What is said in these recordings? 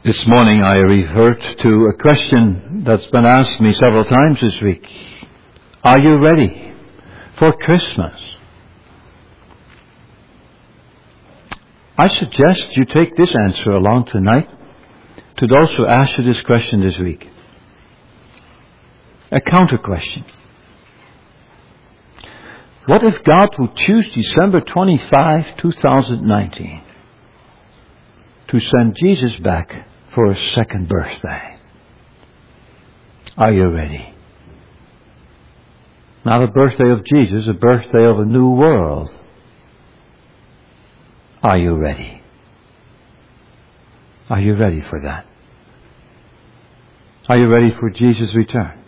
This morning I revert to a question that's been asked me several times this week. Are you ready for Christmas? I suggest you take this answer along tonight to those who asked you this question this week. A counter question. What if God would choose December 25, 2019 to send Jesus back for a second birthday? Are you ready? Not a birthday of Jesus, a birthday of a new world. Are you ready? Are you ready for that? Are you ready for Jesus' return?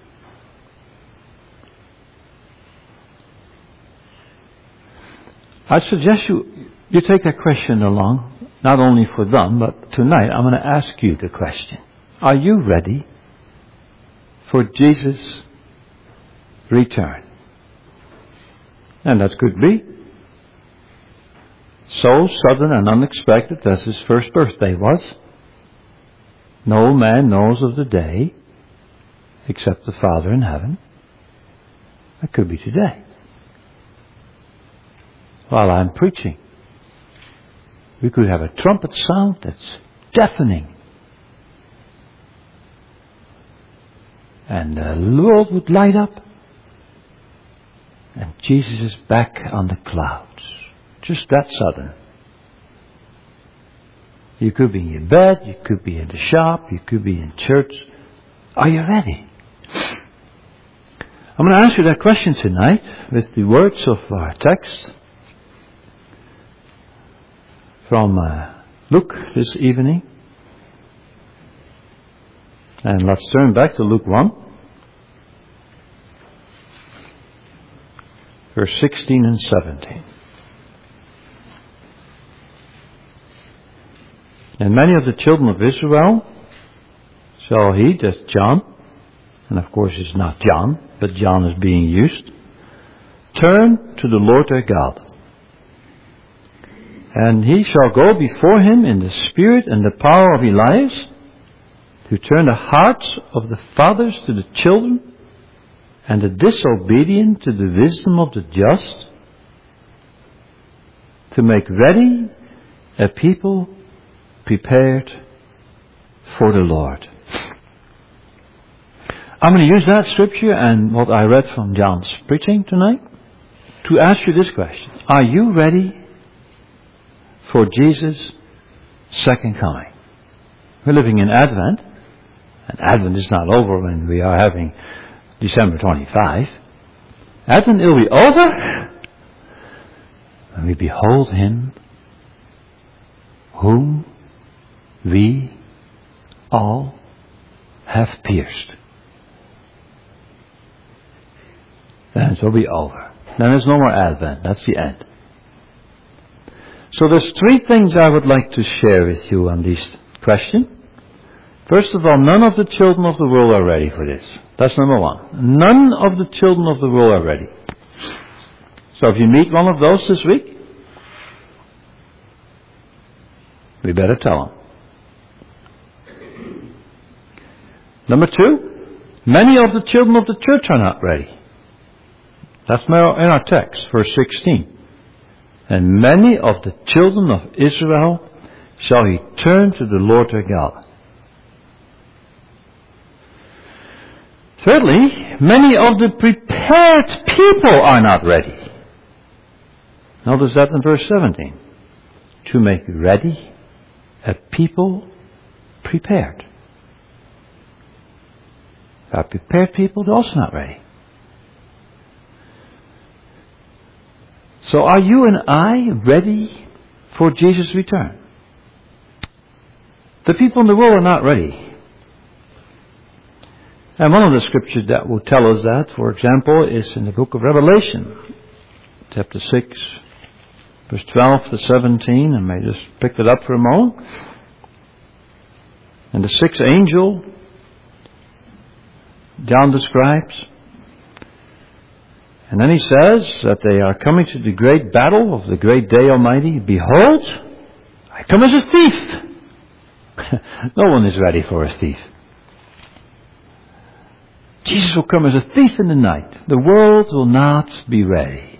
I suggest you take that question along, not only for them, but tonight I'm going to ask you the question. Are you ready for Jesus' return? And that could be so sudden and unexpected as his first birthday was. No man knows of the day except the Father in heaven. That could be today, while I'm preaching. We could have a trumpet sound that's deafening. And the world would light up. And Jesus is back on the clouds. Just that sudden. You could be in your bed, you could be in the shop, you could be in church. Are you ready? I'm going to answer that question tonight with the words of our text from Luke this evening. And let's turn back to Luke 1, verse 16 and 17. And many of the children of Israel shall he, that's John, and of course it's not John, but John is being used, turn to the Lord their God. And he shall go before him in the spirit and the power of Elias, to turn the hearts of the fathers to the children, and the disobedient to the wisdom of the just, to make ready a people prepared for the Lord. I'm going to use that scripture and what I read from John's preaching tonight to ask you this question. Are you ready for Jesus' second coming? We're living in Advent, and Advent is not over when we are having December 25. Advent will be over when we behold him whom we all have pierced. Then it will be over. Then there's no more Advent. That's the end. So there's three things I would like to share with you on this question. First of all, none of the children of the world are ready for this. That's number one. None of the children of the world are ready. So if you meet one of those this week, we better tell them. Number two, many of the children of the church are not ready. That's in our text, verse 16. And many of the children of Israel shall he turn to the Lord their God. Thirdly, many of the prepared people are not ready. Notice that in verse 17. To make ready a people prepared. Our prepared people are also not ready. So are you and I ready for Jesus' return? The people in the world are not ready. And one of the scriptures that will tell us that, for example, is in the book of Revelation, chapter 6, verse 12 to 17. I may just pick it up for a moment. And the sixth angel, John describes, and then he says that they are coming to the great battle of the great day Almighty. Behold, I come as a thief. No one is ready for a thief. Jesus will come as a thief in the night. The world will not be ready.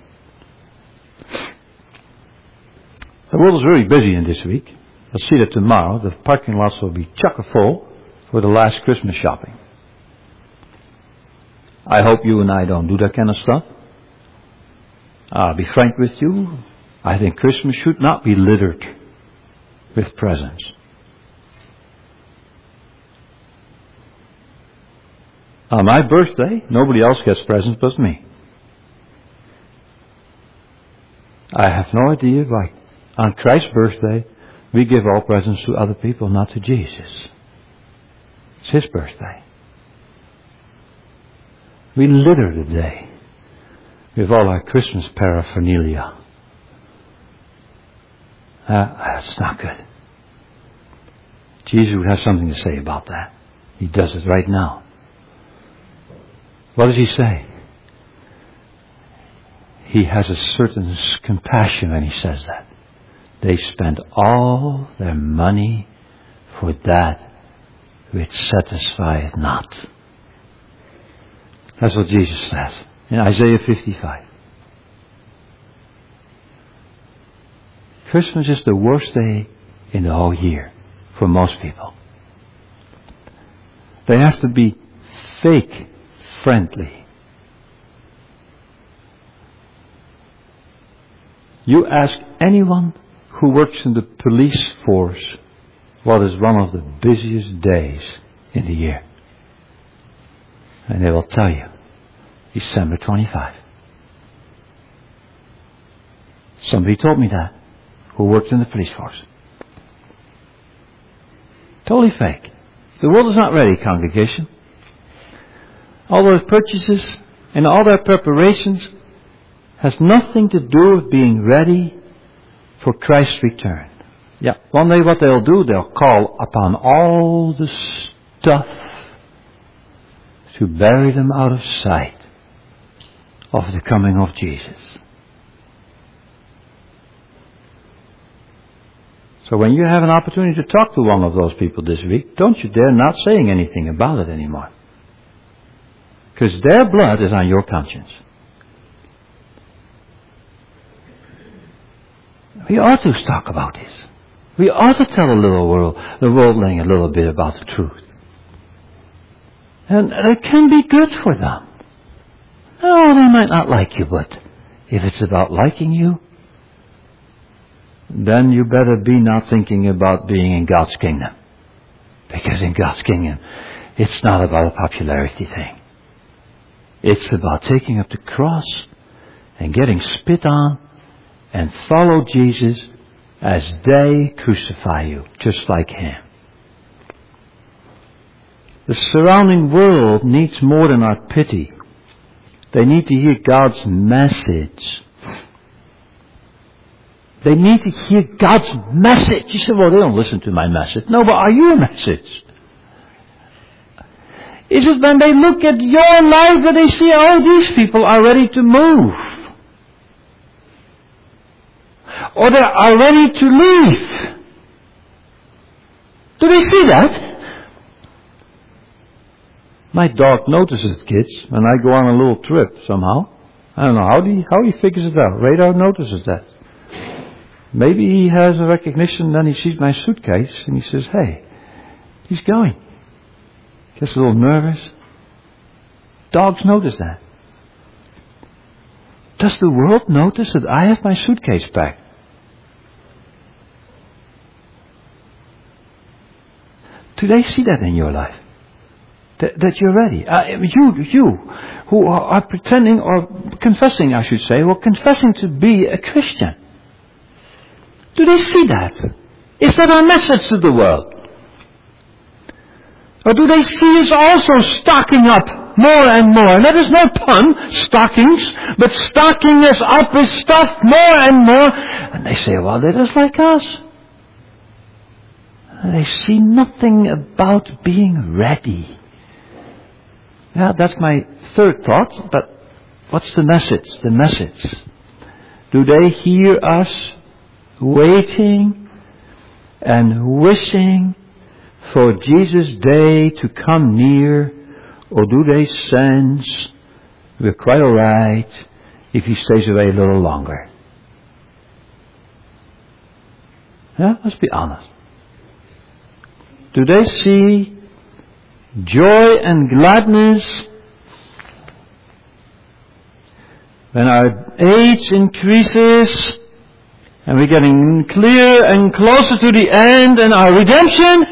The world is very busy in this week. We'll see that tomorrow. The parking lots will be chock-a-full for the last Christmas shopping. I hope you and I don't do that kind of stuff. I'll be frank with you. I think Christmas should not be littered with presents. On my birthday, nobody else gets presents but me. I have no idea why. On Christ's birthday, we give all presents to other people, not to Jesus. It's His birthday. We litter the day with all our Christmas paraphernalia. That's not good. Jesus would have something to say about that. He does it right now. What does He say? He has a certain compassion when He says that. They spend all their money for that which satisfieth not. That's what Jesus says in Isaiah 55. Christmas is the worst day in the whole year for most people. They have to be fake friendly. You ask anyone who works in the police force what is one of the busiest days in the year, and they will tell you December 25. Somebody told me that, who worked in the police force. Totally fake. The world is not ready, congregation. All those purchases and all their preparations has nothing to do with being ready for Christ's return. Yeah, one day what they'll do, they'll call upon all the stuff to bury them out of sight of the coming of Jesus. So when you have an opportunity to talk to one of those people this week, don't you dare not saying anything about it anymore. Because their blood is on your conscience. We ought to talk about this. We ought to tell the worldling a little bit about the truth. And it can be good for them. No, they might not like you, but if it's about liking you, then you better be not thinking about being in God's kingdom. Because in God's kingdom, it's not about a popularity thing. It's about taking up the cross and getting spit on and follow Jesus as they crucify you, just like Him. The surrounding world needs more than our pity. They need to hear God's message. They need to hear God's message. You say, well, they don't listen to my message. No, but are you a message? Is it when they look at your life that they see, oh, these people are ready to move? Or they are ready to leave? Do they see that? My dog notices kids when I go on a little trip somehow. I don't know how he figures it out. Radar notices that. Maybe he has a recognition, then he sees my suitcase and he says, hey, he's going. Gets a little nervous. Dogs notice that. Does the world notice that I have my suitcase packed? Do they see that in your life? That you're ready? You who are pretending or confessing, I should say, or confessing to be a Christian. Do they see that? Is that our message to the world? Or do they see us also stocking up more and more? And that is no pun, stockings, but stocking us up with stuff more and more. And they say, well, they're just like us. They see nothing about being ready. Yeah, that's my third thought, but what's the message? The message. Do they hear us waiting and wishing for Jesus' day to come near, or do they sense we're quite alright if He stays away a little longer? Yeah, let's be honest. Do they see joy and gladness when our age increases and we're getting clear and closer to the end and our redemption?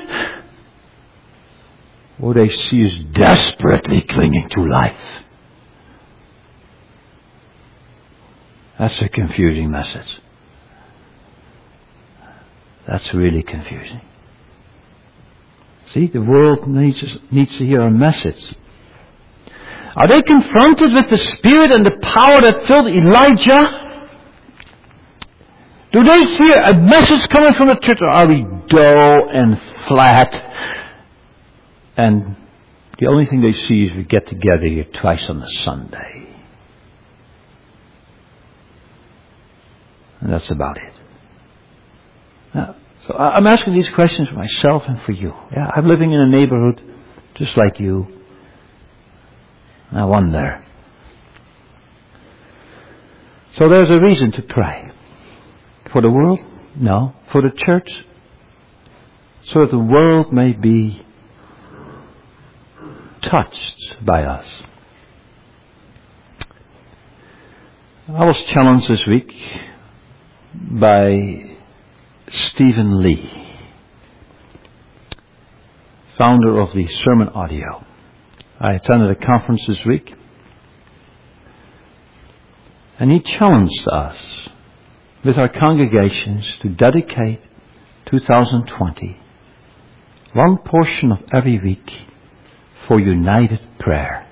Or they see us desperately clinging to life? That's a confusing message. That's really confusing. See, the world needs to hear a message. Are they confronted with the spirit and the power that filled Elijah? Do they hear a message coming from the church, or are we dull and flat? And the only thing they see is we get together here twice on a Sunday. And that's about it. Now, so I'm asking these questions for myself and for you. Yeah, I'm living in a neighborhood just like you. I wonder. So there's a reason to pray. For the world? No. For the church? So that the world may be touched by us. I was challenged this week by Stephen Lee, founder of the Sermon Audio. I attended a conference this week, and he challenged us with our congregations to dedicate 2020 one portion of every week for united prayer.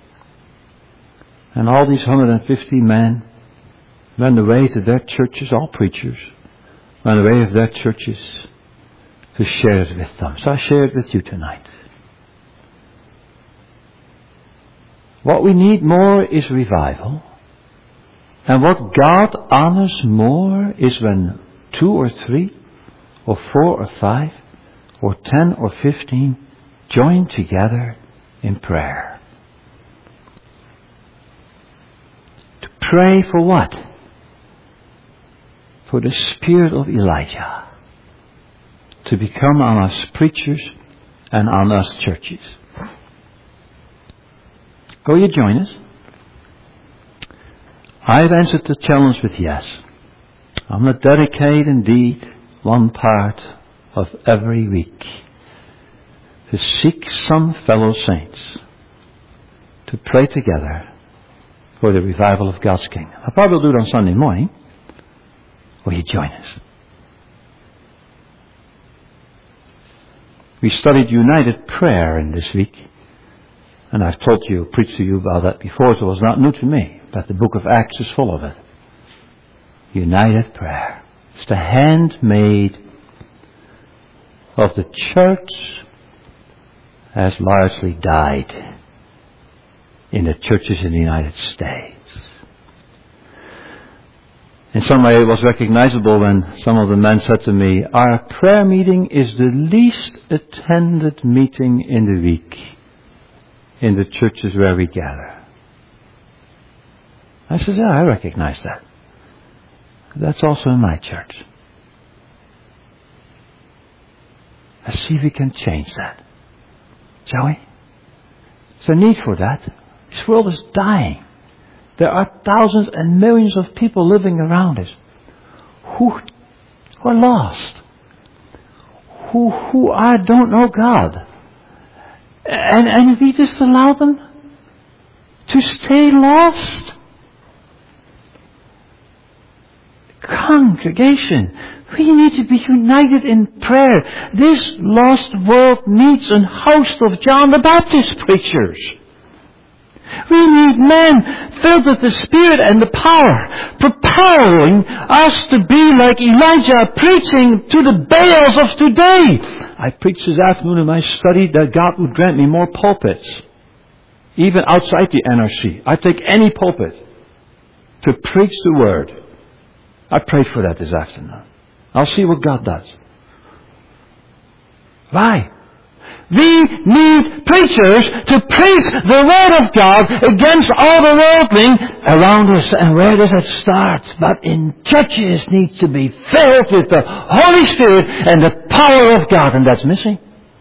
And all these 150 men went away to their churches, all preachers, went away of their churches to share it with them. So I share it with you tonight. What we need more is revival. And what God honors more is when 2 or 3 or 4 or 5 or 10 or 15 join together in prayer. To pray for what? For the spirit of Elijah to become on us preachers and on us churches. Will you join us? I've answered the challenge with yes. I'm going to dedicate indeed one part of every week to seek some fellow saints to pray together for the revival of God's kingdom. I'll probably do it on Sunday morning. Will you join us? We studied united prayer in this week. And I've preached to you about that before, so it was not new to me. But the book of Acts is full of it. United prayer. It's the handmaid of the church has largely died in the churches in the United States. In some way it was recognizable when some of the men said to me, our prayer meeting is the least attended meeting in the week in the churches where we gather. I said, yeah, I recognize that. That's also in my church. Let's see if we can change that. Shall we? There's a need for that. This world is dying. There are thousands and millions of people living around us who are lost. Who don't know God. And we just allow them to stay lost. Congregation, we need to be united in prayer. This lost world needs a host of John the Baptist preachers. We need men filled with the Spirit and the power, propelling us to be like Elijah, preaching to the Baals of today. I preached this afternoon in my study that God would grant me more pulpits, even outside the NRC. I'd take any pulpit to preach the Word. I prayed for that this afternoon. I'll see what God does. Why? We need preachers to preach the Word of God against all the worldling around us. And where does it start? But in churches needs to be filled with the Holy Spirit and the power of God, and that's missing.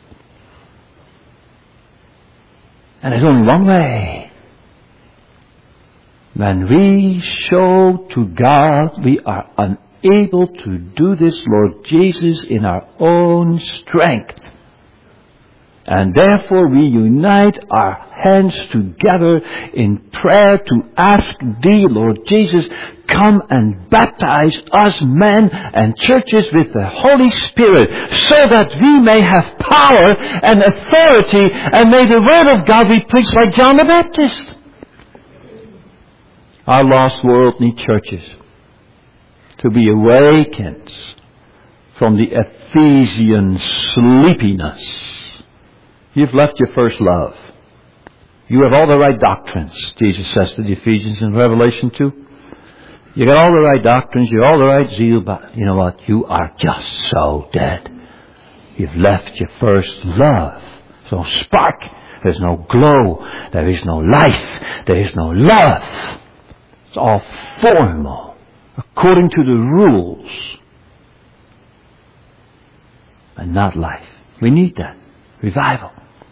And there's only one way. When we show to God we are unable to do this, Lord Jesus, in our own strength. And therefore we unite our hands together in prayer to ask Thee, Lord Jesus, come and baptize us men and churches with the Holy Spirit, so that we may have power and authority, and may the Word of God be preached like John the Baptist. Our lost world needs churches to be awakened from the Ephesian sleepiness. You've left your first love. You have all the right doctrines, Jesus says to the Ephesians in Revelation 2. You got all the right doctrines, you got all the right zeal, but you know what? You are just so dead. You've left your first love. There's no spark, there's no glow, there is no life, there is no love. It's all formal, according to the rules, and not life. We need that. Revival.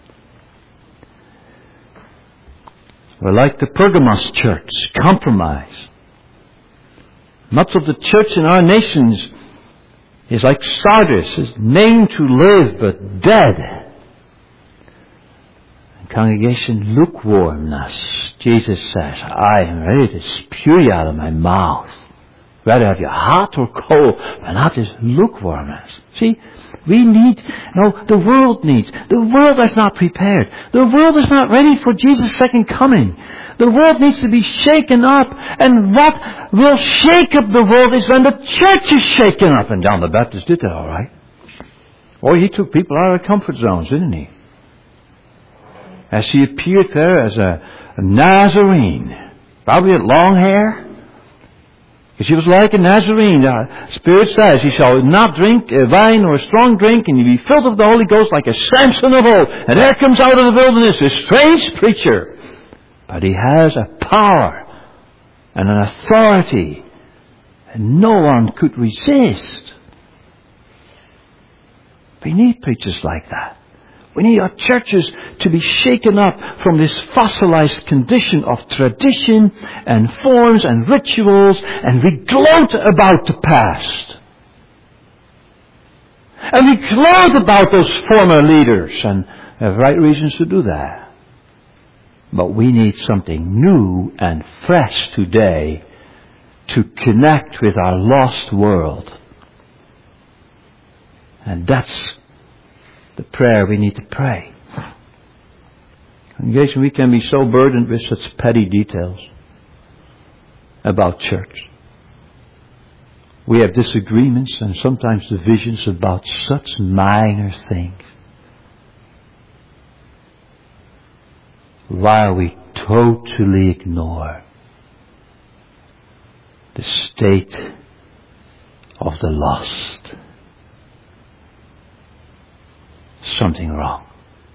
We're like the Pergamos church, compromise. Much of the church in our nations is like Sardis, is named to live but dead. And congregation, lukewarmness. Jesus says, I am ready to spew you out of my mouth. Rather have you hot or cold, but not this lukewarmness. See, we need, the world needs. The world is not prepared. The world is not ready for Jesus' second coming. The world needs to be shaken up. And what will shake up the world is when the church is shaken up. And John the Baptist did that all right. Or he took people out of their comfort zones, didn't he? As he appeared there as a Nazarene. Probably had long hair. Because he was like a Nazarene. The Spirit says, he shall not drink wine or strong drink, and you be filled with the Holy Ghost like a Samson of old. And there comes out of the wilderness a strange preacher. But he has a power and an authority, and no one could resist. We need preachers like that. We need our churches to be shaken up from this fossilized condition of tradition and forms and rituals, and we gloat about the past. And we gloat about those former leaders, and have right reasons to do that. But we need something new and fresh today to connect with our lost world. And that's the prayer we need to pray. Congregation, we can be so burdened with such petty details about church. We have disagreements and sometimes divisions about such minor things, while we totally ignore the state of the lost. Something wrong.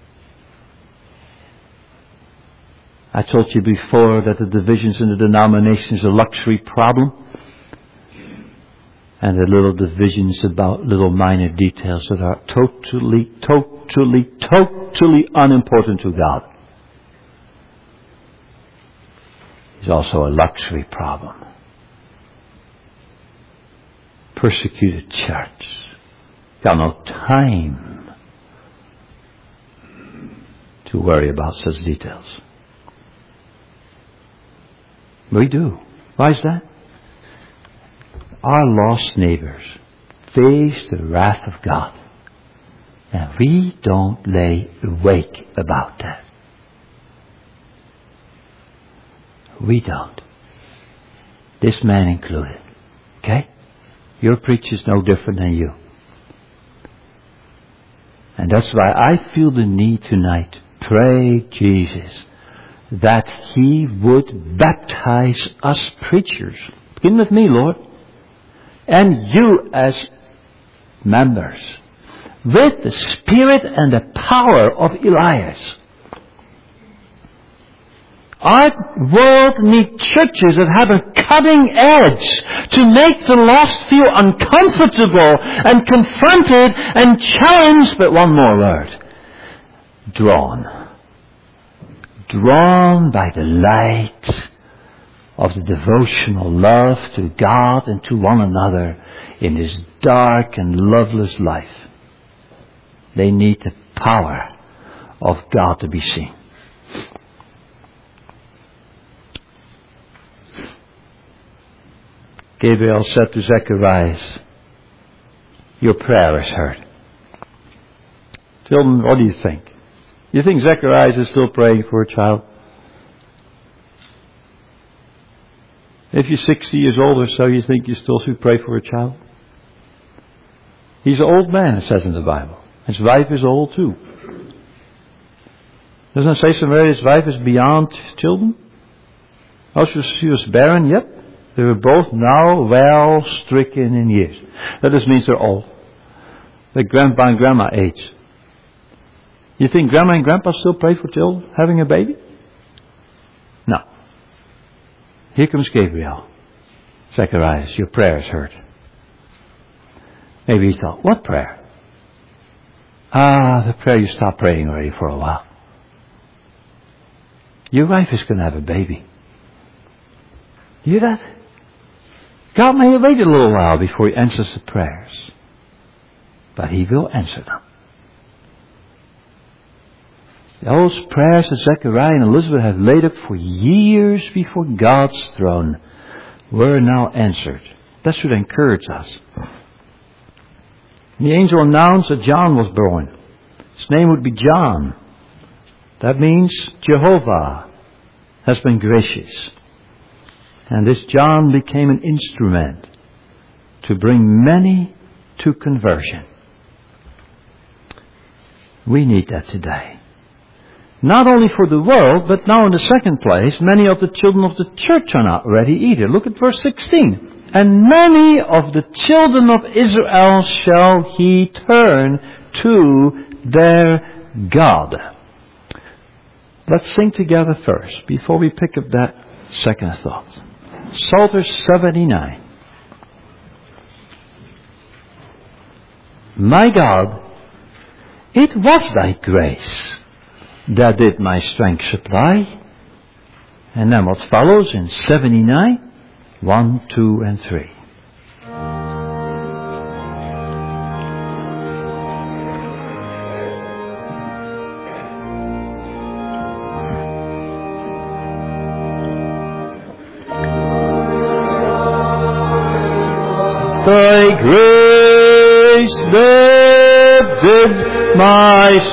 I told you before that the divisions in the denominations is a luxury problem, and the little divisions about little minor details that are totally unimportant to God is also a luxury problem. Persecuted church. Got no time to worry about such details. We do. Why is that? Our lost neighbors face the wrath of God, and we don't lay awake about that. We don't. This man included. Okay? Your preacher's no different than you. And that's why I feel the need tonight. Pray, Jesus, that He would baptize us preachers. Begin with me, Lord. And you as members with the spirit and the power of Elias. Our world needs churches that have a cutting edge to make the lost feel uncomfortable and confronted and challenged. But one more word. Drawn. Drawn by the light of the devotional love to God and to one another in this dark and loveless life. They need the power of God to be seen. Gabriel said to Zacharias, your prayer is heard. Children, what do you think? You think Zacharias is still praying for a child? If you're 60 years old or so, you think you still should pray for a child? He's an old man, it says in the Bible. His wife is old too. Doesn't it say somewhere his wife is beyond children? Oh, she was barren? Yep. They were both now well stricken in years. That just means they're old. They're grandpa and grandma age. You think grandma and grandpa still pray for children having a baby? No. Here comes Gabriel. Zacharias, your prayer is heard. Maybe he thought, what prayer? The prayer you stopped praying already for a while. Your wife is going to have a baby. You hear that? God may wait a little while before He answers the prayers. But He will answer them. Those prayers that Zechariah and Elizabeth have laid up for years before God's throne were now answered. That should encourage us. The angel announced that John was born. His name would be John. That means Jehovah has been gracious. And this John became an instrument to bring many to conversion. We need that today. Not only for the world, but now in the second place, many of the children of the church are not ready either. Look at verse 16. And many of the children of Israel shall He turn to their God. Let's sing together first, before we pick up that second thought. Psalter 79. My God, it was Thy grace that did my strength supply. And then what follows in 79, 1, 2, and 3. Thy grace that did my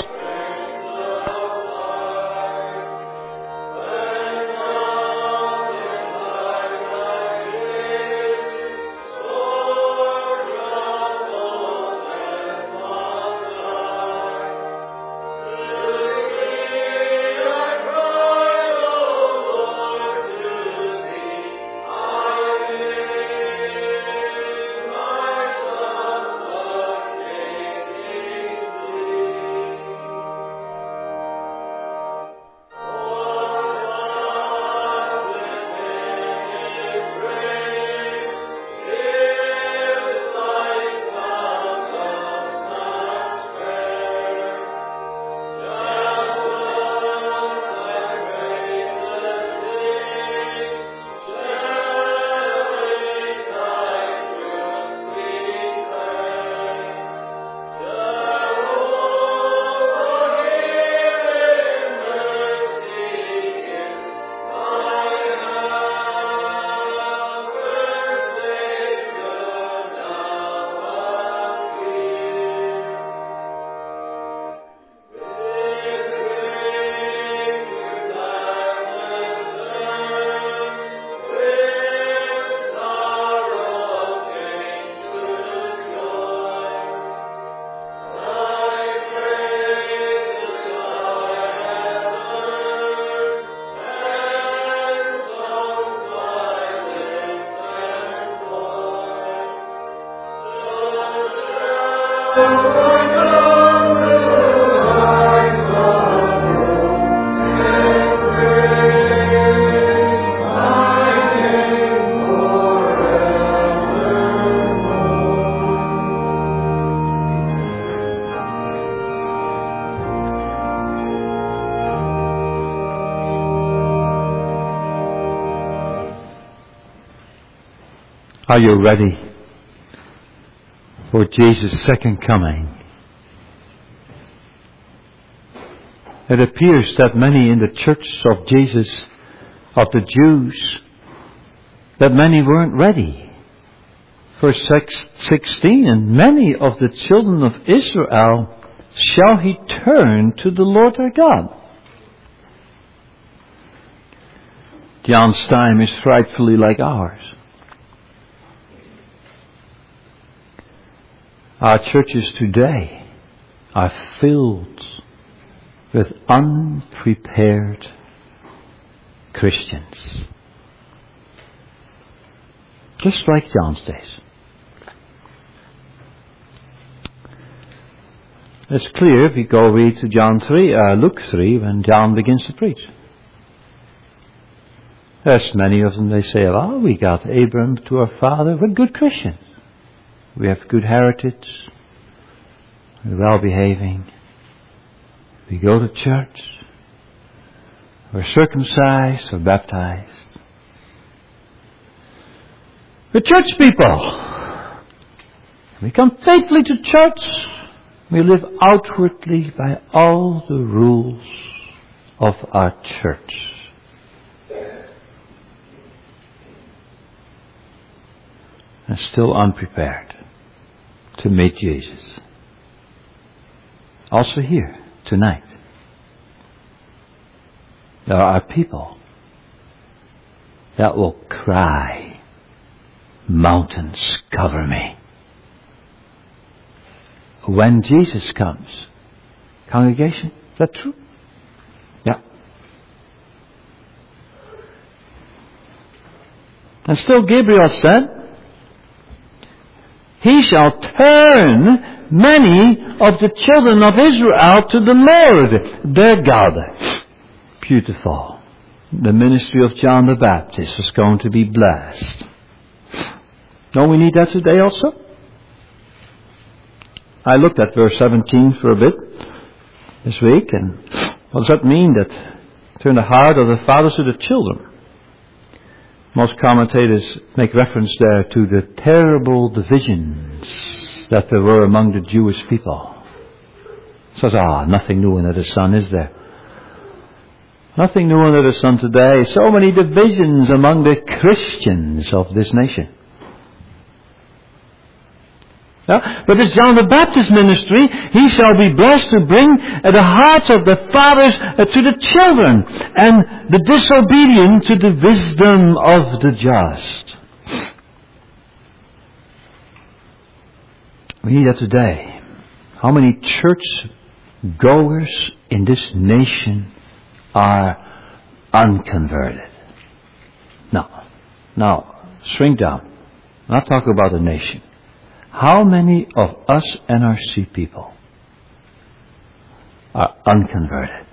Are you ready for Jesus' second coming? It appears that many in the church of Jesus, of the Jews, that many weren't ready. Verse 16, and many of the children of Israel shall he turn to the Lord their God. John's time is frightfully like ours. Our churches today are filled with unprepared Christians. Just like John's days. It's clear if we go read to Luke 3, when John begins to preach. There's many of them, they say, well, we got Abraham to our father. We're good Christians. We have good heritage. We're well behaving. We go to church. We're circumcised or baptized. We're church people. We come faithfully to church. We live outwardly by all the rules of our church. And still unprepared to meet Jesus. Also here, tonight, there are people that will cry, mountains cover me, when Jesus comes. Congregation, is that true? Yeah. And still Gabriel said, he shall turn many of the children of Israel to the Lord, their God. Beautiful. The ministry of John the Baptist is going to be blessed. Don't we need that today also? I looked at verse 17 for a bit this week, and what does that mean? That turn the heart of the fathers to the children. Most commentators make reference there to the terrible divisions that there were among the Jewish people. Says, nothing new under the sun, is there? Nothing new under the sun today. So many divisions among the Christians of this nation. Yeah? But it's John the Baptist ministry. He shall be blessed to bring the hearts of the fathers to the children, and the disobedient to the wisdom of the just. We need that today. How many church goers in this nation are unconverted? Now, shrink down. I'm not talking about the nation. How many of us NRC people are unconverted?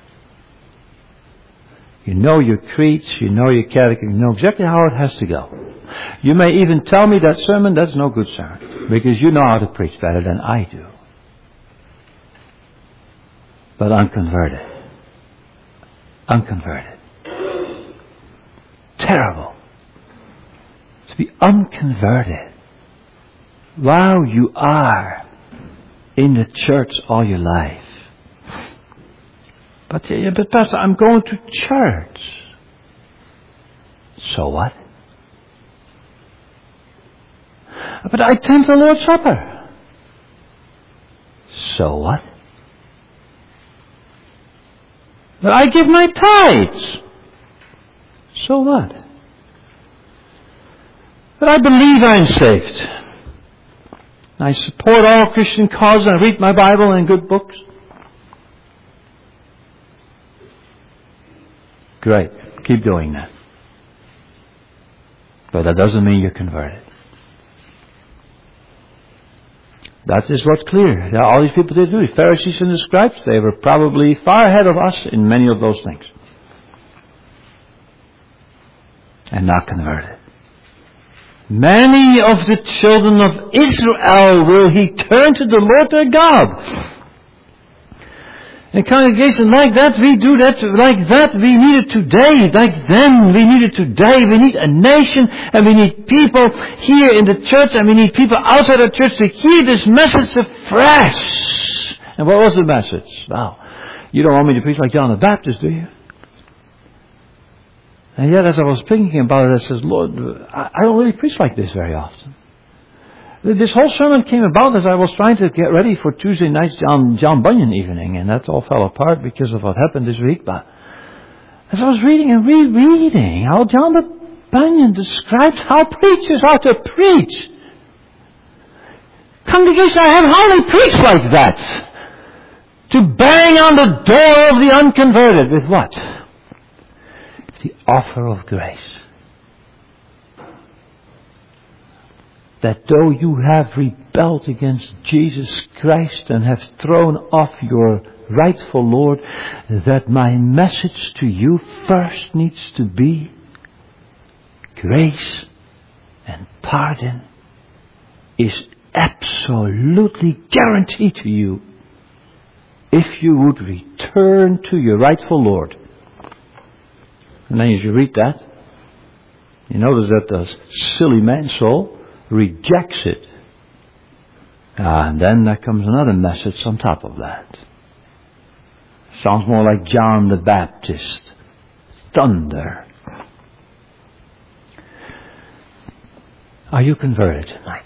You know your creeds, you know your catechism, you know exactly how it has to go. You may even tell me that sermon, that's no good sermon, because you know how to preach better than I do. But unconverted. Unconverted. Terrible. To be unconverted. Wow, you are in the church all your life. But Pastor, I'm going to church. So what? But I attend the Lord's Supper. So what? But I give my tithes. So what? But I believe I'm saved. I support all Christian causes. I read my Bible and good books. Great. Keep doing that. But that doesn't mean you're converted. That is what's clear. All these people did do. The Pharisees and the scribes, they were probably far ahead of us in many of those things. And not converted. Many of the children of Israel will he turn to the Lord their God. In a congregation like that, we do that like that. We need it today. Like then, we need it today. We need a nation, and we need people here in the church, and we need people outside the church to hear this message afresh. And what was the message? Wow. You don't want me to preach like John the Baptist, do you? And yet, as I was thinking about it, I said, Lord, I don't really preach like this very often. This whole sermon came about as I was trying to get ready for Tuesday night's John Bunyan evening, and that all fell apart because of what happened this week. But as I was reading and rereading how John the Bunyan described how preachers are to preach, congregation, I have hardly preached like that. To bang on the door of the unconverted with what? The offer of grace. That though you have rebelled against Jesus Christ and have thrown off your rightful Lord, that my message to you first needs to be grace and pardon is absolutely guaranteed to you if you would return to your rightful Lord. And then as you read that, you notice that the silly man's soul rejects it. And then there comes another message on top of that. Sounds more like John the Baptist. Thunder. Are you converted tonight?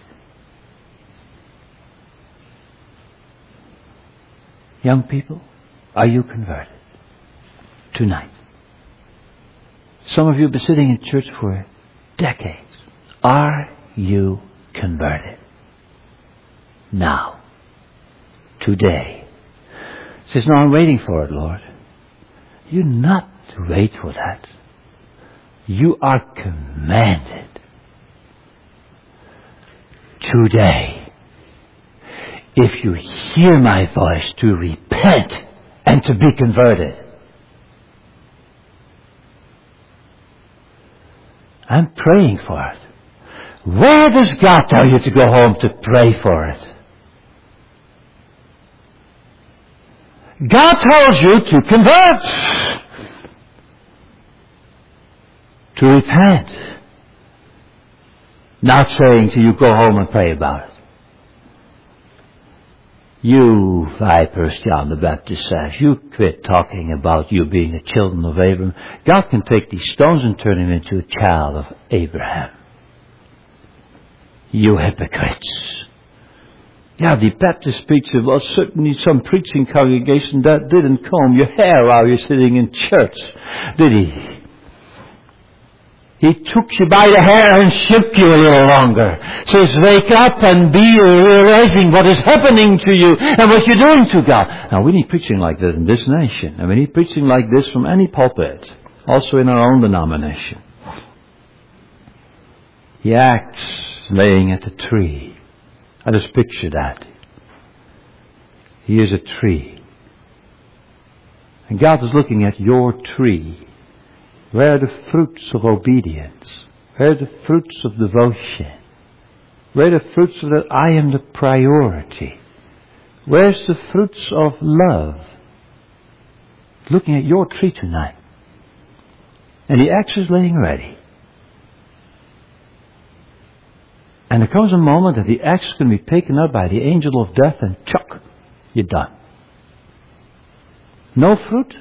Young people, are you converted tonight? Some of you have been sitting in church for decades. Are you converted? Now. Today. Says, no, I'm waiting for it, Lord. You're not to wait for that. You are commanded. Today. If you hear my voice, to repent and to be converted. I'm praying for it. Where does God tell you to go home to pray for it? God tells you to convert. To repent. Not saying to you, go home and pray about it. You vipers, John the Baptist says, you quit talking about you being the children of Abraham. God can take these stones and turn him into a child of Abraham. You hypocrites. Yeah, the Baptist preacher was certainly some preaching congregation that didn't comb your hair while you're sitting in church, did he? He took you by the hair and shook you a little longer. Says, wake up and be realizing what is happening to you and what you're doing to God. Now, we need preaching like that in this nation. And we need preaching like this from any pulpit. Also in our own denomination. The axe laying at the tree. I just picture that. Here's a tree. And God is looking at your tree. Where are the fruits of obedience? Where are the fruits of devotion? Where are the fruits of that I am the priority? Where's the fruits of love? Looking at your tree tonight. And the axe is laying ready. And there comes a moment that the axe is going to be taken up by the angel of death and chuck, you're done. No fruit?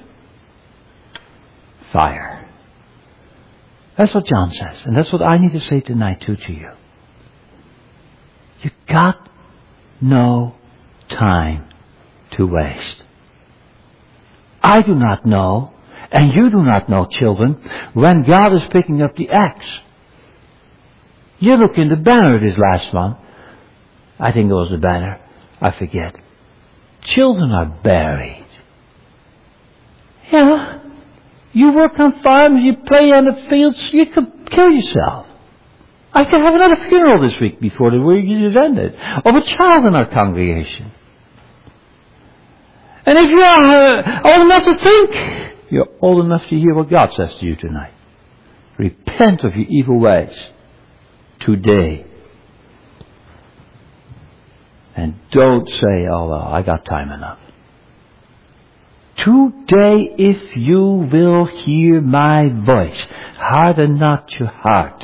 Fire. That's what John says. And that's what I need to say tonight too to you. You got no time to waste. I do not know, and you do not know, children, when God is picking up the axe. You look in the banner of this last one. I think it was the banner. I forget. Children are buried. Yeah. You work on farms, you play on the fields, you could kill yourself. I could have another funeral this week before the week is ended of a child in our congregation. And if you are old enough to think, you're old enough to hear what God says to you tonight. Repent of your evil ways today. And don't say, oh well, I got time enough. today if you will hear my voice, harden not your heart.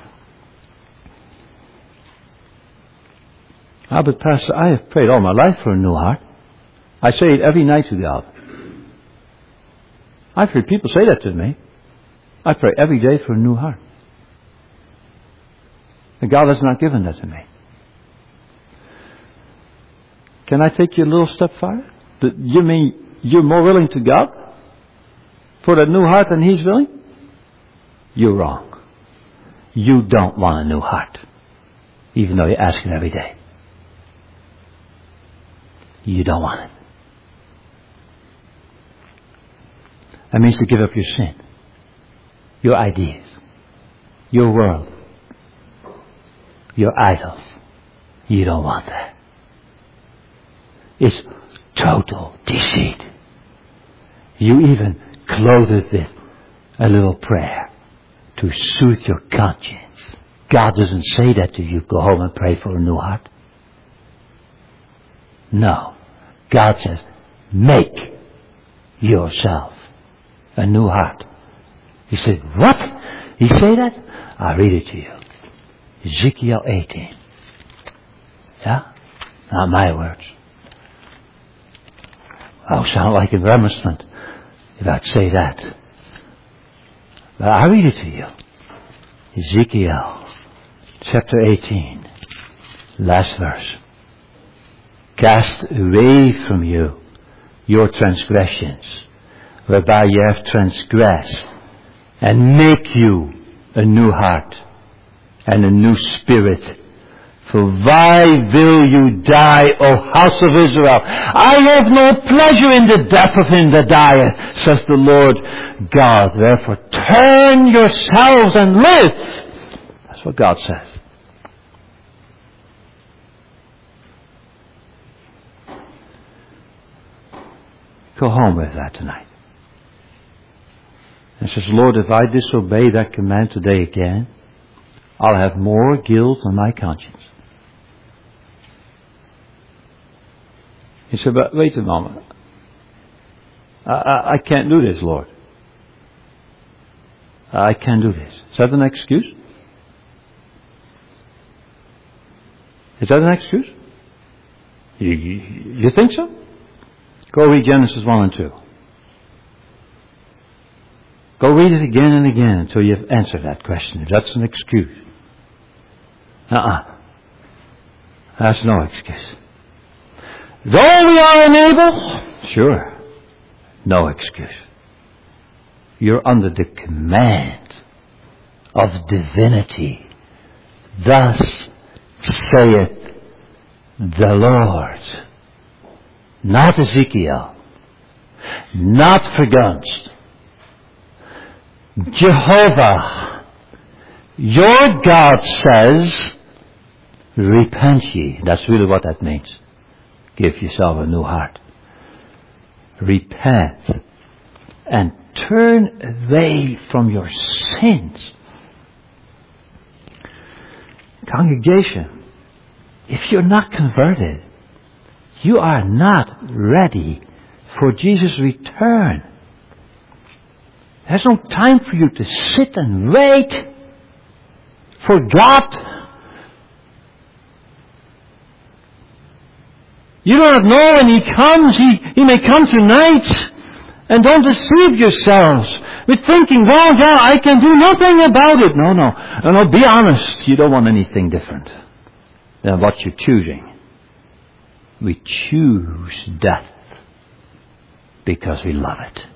But Pastor, I have prayed all my life for a new heart. I say it every night to God. I've heard people say that to me. I pray every day for a new heart. And God has not given that to me. Can I take you a little step farther? You mean you're more willing to God for that new heart than He's willing? You're wrong. You don't want a new heart, even though you ask Him every day. You don't want it. That means to give up your sin, your ideas, your world, your idols. You don't want that. It's total deceit. You even clothe it with a little prayer to soothe your conscience. God doesn't say that to you, go home and pray for a new heart. No. God says, make yourself a new heart. He said, what? He say that? I'll read it to you. Ezekiel 18. Yeah? Not my words. I'll sound like a remonstrant if I'd say that. But I'll read it to you. Ezekiel chapter 18. Last verse. Cast away from you your transgressions, whereby you have transgressed, and make you a new heart and a new spirit. For why will you die, O house of Israel? I have no pleasure in the death of him that dieth, says the Lord God. Therefore turn yourselves and live. That's what God says. Go home with that tonight. And says, Lord, if I disobey that command today again, I'll have more guilt on my conscience. He said, but wait a moment. I can't do this, Lord. I can't do this. Is that an excuse? Is that an excuse? You think so? Go read Genesis 1 and 2. Go read it again and again until you've answered that question. If that's an excuse. That's no excuse. Though we are unable, sure, no excuse. You're under the command of divinity. Thus saith the Lord. Not Ezekiel. Not Vergunst. Jehovah. Your God says, repent ye. That's really what that means. Give yourself a new heart. Repent. And turn away from your sins. Congregation, if you're not converted, you are not ready for Jesus' return. There's no time for you to sit and wait for God. You don't know when He comes. He may come tonight. And don't deceive yourselves with thinking, well, yeah, I can do nothing about it. No, be honest. You don't want anything different than what you're choosing. We choose death because we love it.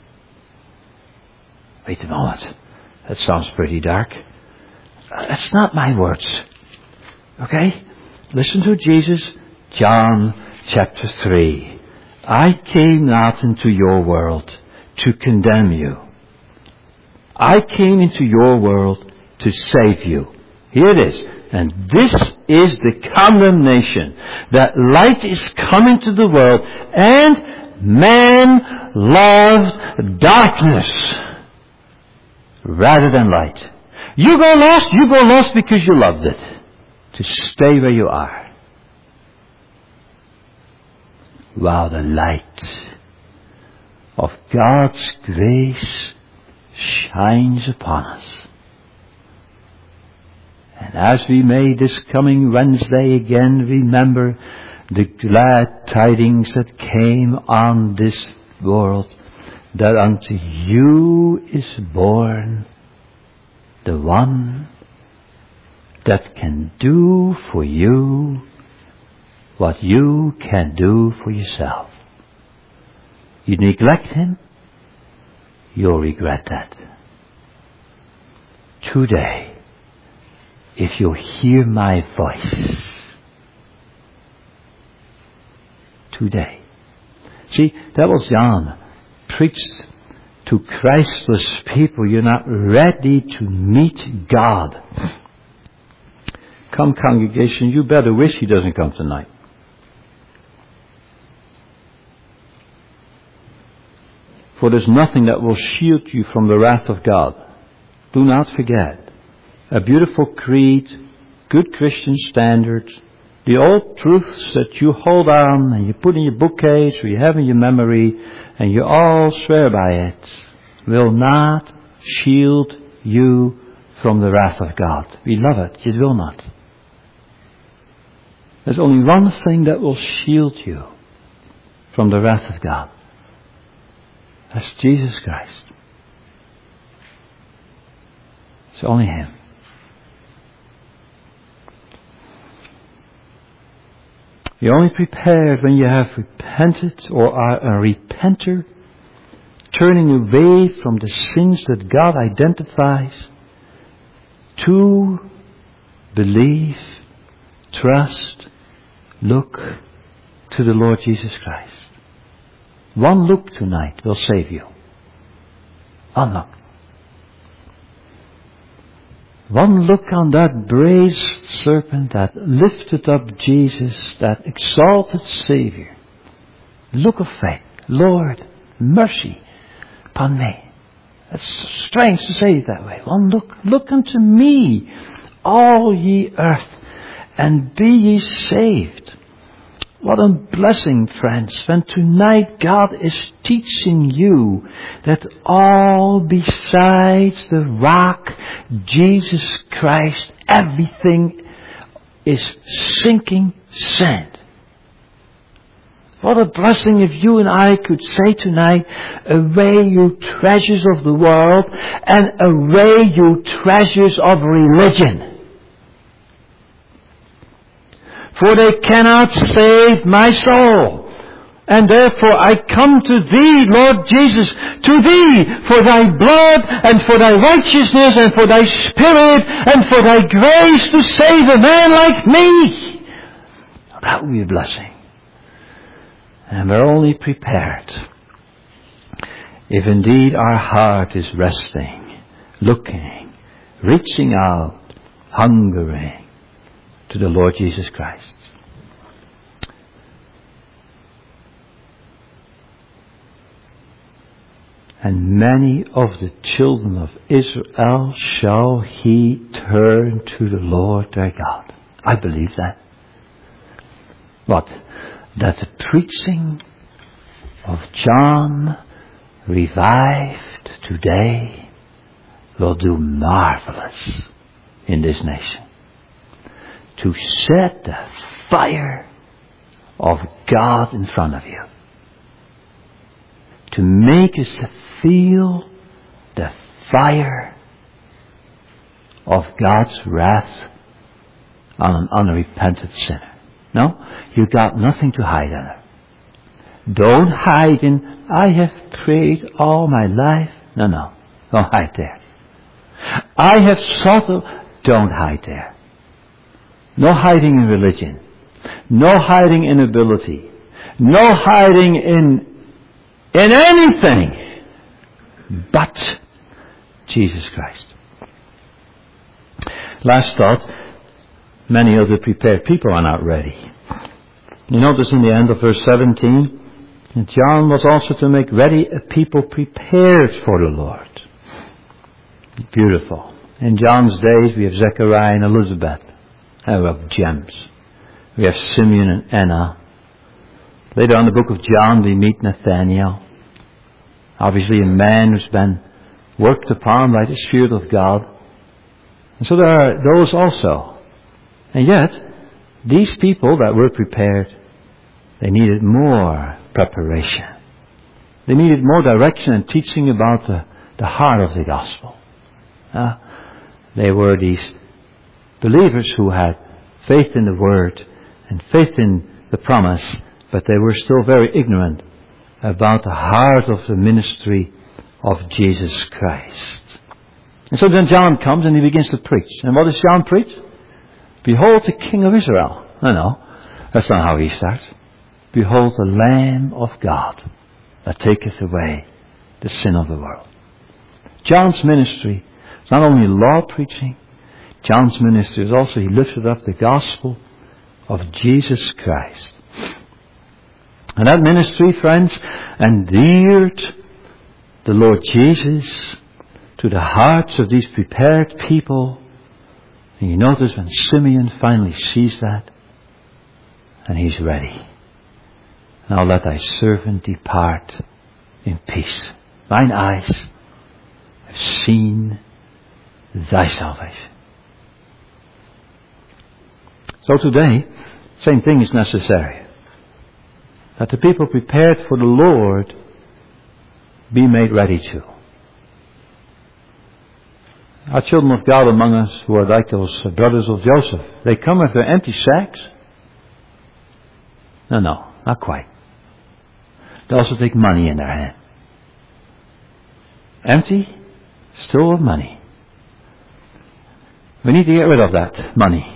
Wait a moment. That sounds pretty dark. That's not my words. Okay? Listen to Jesus, John chapter 3. I came not into your world to condemn you. I came into your world to save you. Here it is. And this is the condemnation, that light is coming to the world, and man loved darkness rather than light. You go lost because you loved it. To stay where you are. While the light of God's grace shines upon us. And as we may this coming Wednesday again remember the glad tidings that came on this world, that unto you is born the one that can do for you what you can do for yourself. You neglect him, you'll regret that. Today, if you hear my voice, today. See, that was John. Preached to Christless people. You're not ready to meet God. Come, congregation, you better wish he doesn't come tonight. For there's nothing that will shield you from the wrath of God. Do not forget. A beautiful creed, good Christian standards, the old truths that you hold on and you put in your bookcase or you have in your memory and you all swear by it, will not shield you from the wrath of God. Beloved, it will not. There's only one thing that will shield you from the wrath of God. That's Jesus Christ. It's only him. You're only prepared when you have repented or are a repenter, turning away from the sins that God identifies, to believe, trust, look to the Lord Jesus Christ. One look tonight will save you. One look. One look on that brazen serpent that lifted up Jesus, that exalted Savior. Look of faith. Lord, mercy upon me. It's strange to say it that way. One look. Look unto me, all ye earth, and be ye saved. What a blessing, friends, when tonight God is teaching you that all besides the rock, Jesus Christ, everything is sinking sand. What a blessing if you and I could say tonight, away you treasures of the world and away you treasures of religion. For they cannot save my soul. And therefore I come to thee, Lord Jesus, to thee for thy blood and for thy righteousness and for thy spirit and for thy grace to save a man like me. That would be a blessing. And we're only prepared if indeed our heart is resting, looking, reaching out, hungering to the Lord Jesus Christ. And many of the children of Israel shall he turn to the Lord their God. I believe that. What? That the preaching of John revived today will do marvelous in this nation. To set the fire of God in front of you. To make us feel the fire of God's wrath on an unrepentant sinner. No, you got nothing to hide under. Don't hide in, I have prayed all my life. No, don't hide there. I have sought, don't hide there. No hiding in religion. No hiding in ability. No hiding in anything but Jesus Christ. Last thought, many of the prepared people are not ready. You notice in the end of verse 17, John was also to make ready a people prepared for the Lord. Beautiful. In John's days we have Zechariah and Elizabeth. And we have gems. We have Simeon and Anna. Later on in the book of John we meet Nathaniel. Obviously a man who's been worked upon by the Spirit of God. And so there are those also. And yet, these people that were prepared, they needed more preparation. They needed more direction and teaching about the heart of the gospel. They were these believers who had faith in the Word and faith in the promise, but they were still very ignorant about the heart of the ministry of Jesus Christ. And so then John comes and he begins to preach. And what does John preach? Behold the King of Israel. No, that's not how he starts. Behold the Lamb of God that taketh away the sin of the world. John's ministry is not only law preaching. John's ministry is also, he lifted up the gospel of Jesus Christ. And that ministry, friends, endeared the Lord Jesus to the hearts of these prepared people. And you notice when Simeon finally sees that, and he's ready. Now let thy servant depart in peace. Thine eyes have seen thy salvation. So today, same thing is necessary. That the people prepared for the Lord be made ready too. Our children of God among us who are like those brothers of Joseph, they come with their empty sacks. No, not quite. They also take money in their hand. Empty, still with money. We need to get rid of that money.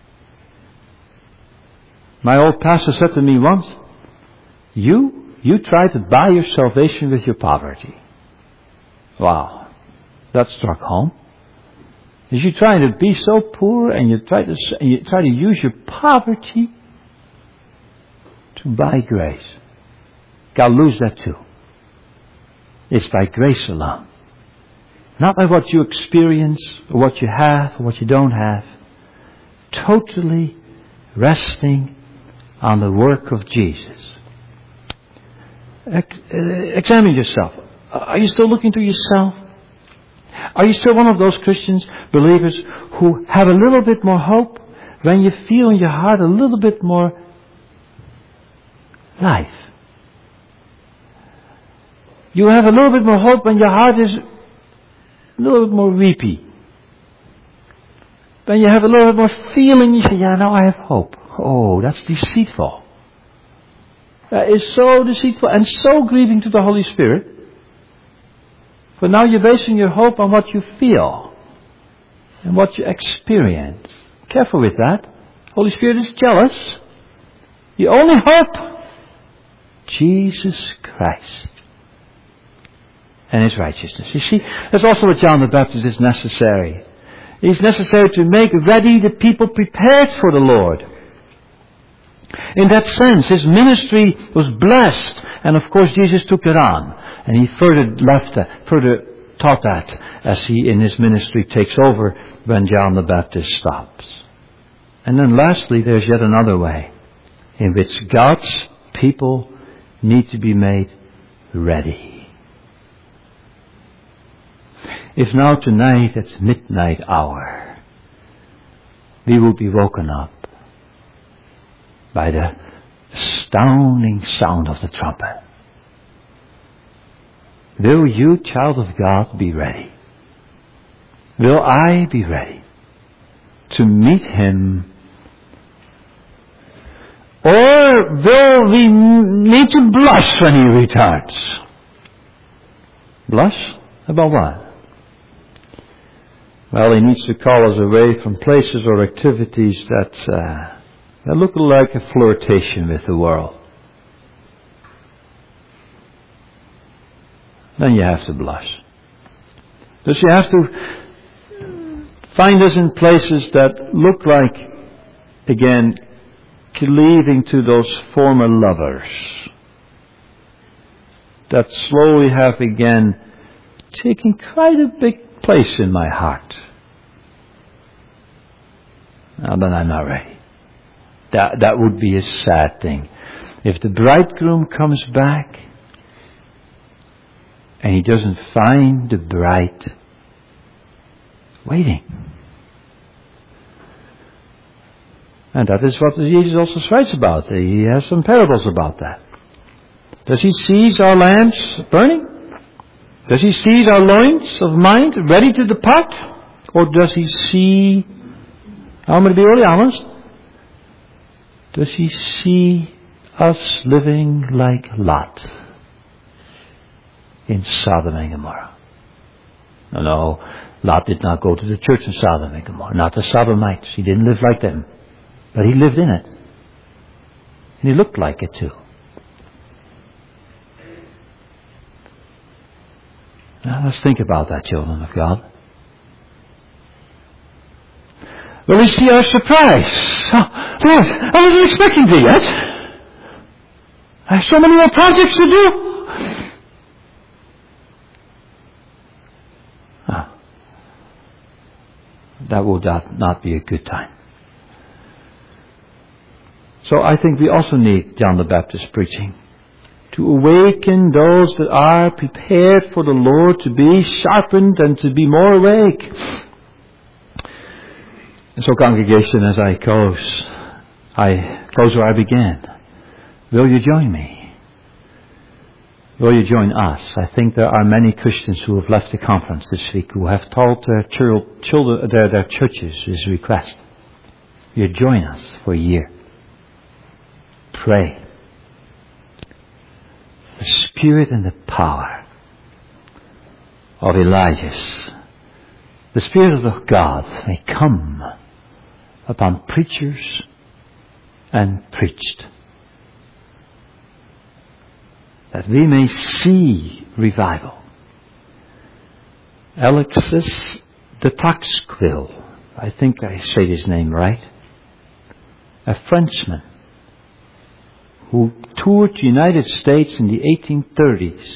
My old pastor said to me once, you try to buy your salvation with your poverty. Wow, that struck home. Is you trying to be so poor and you try to use your poverty to buy grace. God lose that too. It's by grace alone. Not by what you experience or what you have or what you don't have. Totally resting on the work of Jesus. Examine yourself. Are you still looking to yourself? Are you still one of those Christians, believers, who have a little bit more hope when you feel in your heart a little bit more life? You have a little bit more hope when your heart is a little bit more weepy. When you have a little bit more feeling, you say, yeah, now I have hope. Oh, that's deceitful. That is so deceitful and so grieving to the Holy Spirit. For now you're basing your hope on what you feel and what you experience. Careful with that. Holy Spirit is jealous. You only hope Jesus Christ and His righteousness. You see, that's also what John the Baptist is necessary. He's necessary to make ready the people prepared for the Lord. In that sense, His ministry was blessed, and of course Jesus took it on. And He further taught that as He in His ministry takes over when John the Baptist stops. And then lastly, there's yet another way in which God's people need to be made ready. If now tonight at midnight hour we will be woken up by the astounding sound of the trumpet, will you, child of God, be ready? Will I be ready to meet Him? Or will we need to blush when He returns? Blush? About what? Well, He needs to call us away from places or activities that look like a flirtation with the world. Then you have to blush. Because you have to find us in places that look like, again, cleaving to those former lovers that slowly have again taken quite a big place in my heart. Now then I'm not ready. That would be a sad thing. If the bridegroom comes back and he doesn't find the bride waiting. And that is what Jesus also writes about. He has some parables about that. Does he seize our lamps burning? Does he seize our loins of mind ready to depart? Or does he see, I'm going to be really honest, does he see us living like Lot in Sodom and Gomorrah? No, Lot did not go to the church in Sodom and Gomorrah. Not the Sodomites. He didn't live like them. But he lived in it. And he looked like it too. Now let's think about that, children of God. Well, we see our surprise. Oh, Lord, I wasn't expecting thee yet. I have so many more projects to do. That would not be a good time. So I think we also need John the Baptist preaching to awaken those that are prepared for the Lord to be sharpened and to be more awake. And so, congregation, as I close where I began. Will you join me? Will you join us? I think there are many Christians who have left the conference this week who have told their children, their churches this request. You join us for a year. Pray. The spirit and the power of Elijah, the Spirit of God may come upon preachers and preached, that we may see revival. Alexis de Tocqueville, I think I say his name right, a Frenchman who toured the United States in the 1830s.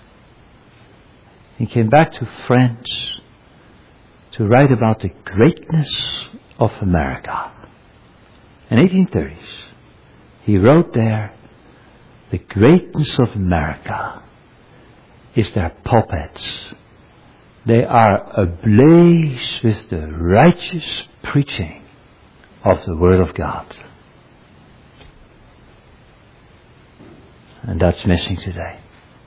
He came back to France to write about the greatness of America. In the 1830s, he wrote there, the greatness of America is their pulpits. They are ablaze with the righteous preaching of the Word of God. And that's missing today.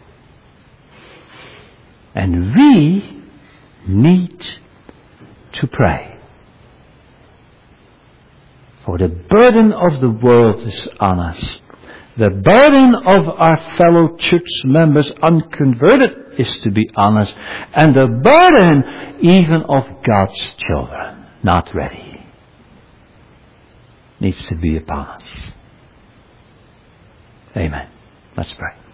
And we need to pray. For the burden of the world is on us. The burden of our fellow church members unconverted is to be on us. And the burden even of God's children, not ready, needs to be upon us. Amen. Let's pray.